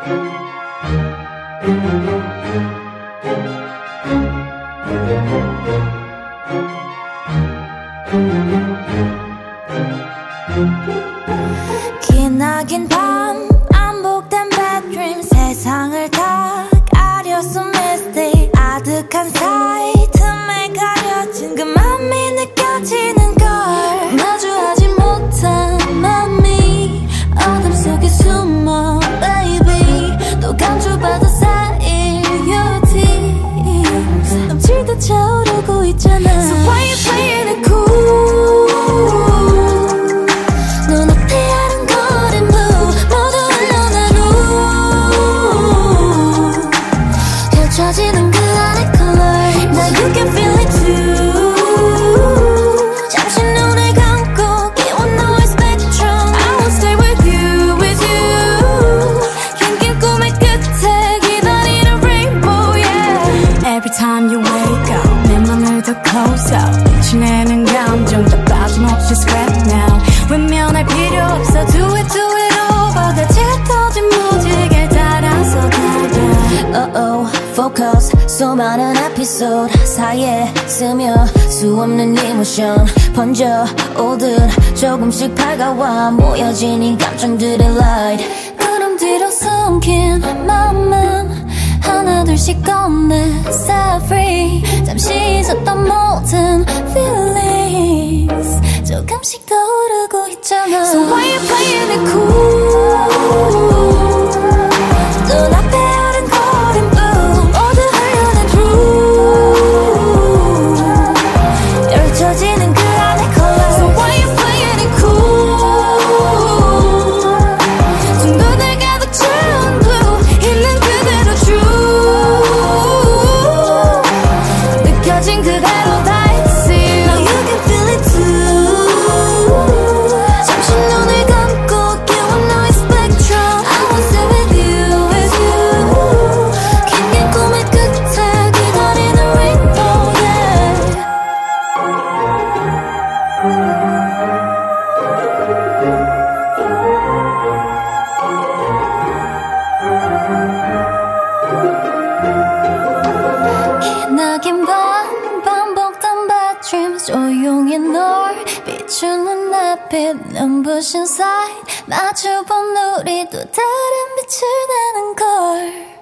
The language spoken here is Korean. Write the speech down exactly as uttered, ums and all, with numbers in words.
기나긴 밤 반복된 bad dream 세상을 다 가렸어 misty 아득한 사이 틈에 가려진 그 맘이 느껴지는 걸 마주하지 못한 맘이 어둠 속에 숨어 baby 또 감춰봐도 쌓일 your tears 넘치듯 차오르고 있잖아 So why you playing it cool 젖지는 그 안의 color Now you can feel it too 잠시 눈을 감고 끼워 너의 spectrum I will stay with you, with you 긴 꿈의 끝에 기다리는 rainbow, yeah Every time you wake up 내 맘을 더 close up 비추내는 감정 다 빠짐없이 scrap now 외면할 필요 없어 Do it, do it over 다 짙어진 무지개 따라서 달려 Uh-oh Focus 수많은 에피소드 사이에 스며 수없는 이모션 번져 오듯 조금씩 밝아와 모여진 이 감정들의 light 구름 뒤로 숨긴 맘은 하나둘씩 꺼내 set free 잠시 있었던 모든 feelings 조금씩 떠오르고 있잖아 So why you playing it cool 눈앞에 아른거린 boom 모두 흘러낸 through 펼쳐지는 그 안의 color So why you playing it cool 둥근을 가득 채운 blue 있는 그대로 true 느껴진 그대로 다 exist Now you can feel it too 잠시 눈을 감고 끼워 너의 spectrum I will stay with you 기나긴 밤 반복된 bad dreams 조용히 널 비추는 햇빛 눈부신 sight 마주본 우리 또 다른 빛을 내는 걸